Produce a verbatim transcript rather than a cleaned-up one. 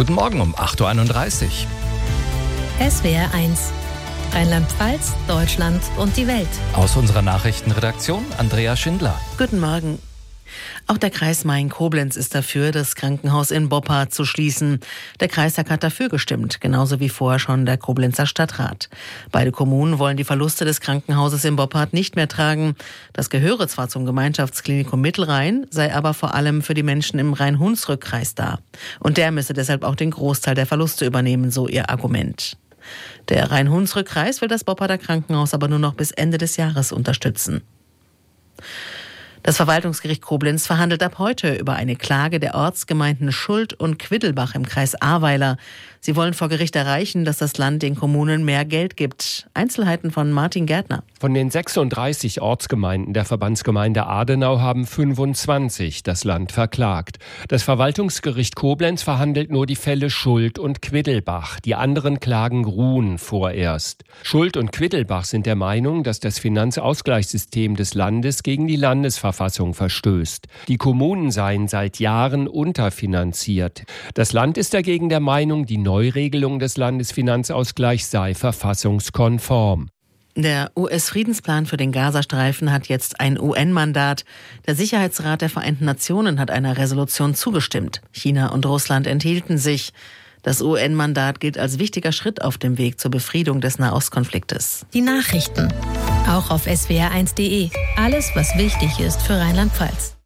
Guten Morgen um acht Uhr einunddreißig. S W R eins. Rheinland-Pfalz, Deutschland und die Welt. Aus unserer Nachrichtenredaktion Andrea Schindler. Guten Morgen. Auch der Kreis Main-Koblenz ist dafür, das Krankenhaus in Boppard zu schließen. Der Kreistag hat dafür gestimmt, genauso wie vorher schon der Koblenzer Stadtrat. Beide Kommunen wollen die Verluste des Krankenhauses in Boppard nicht mehr tragen. Das gehöre zwar zum Gemeinschaftsklinikum Mittelrhein, sei aber vor allem für die Menschen im Rhein-Hunsrück-Kreis da. Und der müsse deshalb auch den Großteil der Verluste übernehmen, so ihr Argument. Der Rhein-Hunsrück-Kreis will das Bopparder Krankenhaus aber nur noch bis Ende des Jahres unterstützen. Das Verwaltungsgericht Koblenz verhandelt ab heute über eine Klage der Ortsgemeinden Schuld und Quiddelbach im Kreis Ahrweiler. Sie wollen vor Gericht erreichen, dass das Land den Kommunen mehr Geld gibt. Einzelheiten von Martin Gärtner. Von den sechsunddreißig Ortsgemeinden der Verbandsgemeinde Adenau haben fünfundzwanzig das Land verklagt. Das Verwaltungsgericht Koblenz verhandelt nur die Fälle Schuld und Quiddelbach. Die anderen Klagen ruhen vorerst. Schuld und Quiddelbach sind der Meinung, dass das Finanzausgleichssystem des Landes gegen die Landesverfassung verstößt. Die Kommunen seien seit Jahren unterfinanziert. Das Land ist dagegen der Meinung, die Neuregelung des Landesfinanzausgleichs sei verfassungskonform. Der U S-Friedensplan für den Gazastreifen hat jetzt ein U N-Mandat. Der Sicherheitsrat der Vereinten Nationen hat einer Resolution zugestimmt. China und Russland enthielten sich. Das U N-Mandat gilt als wichtiger Schritt auf dem Weg zur Befriedung des Nahostkonfliktes. Die Nachrichten. Auch auf S W R eins Punkt de. Alles, was wichtig ist für Rheinland-Pfalz.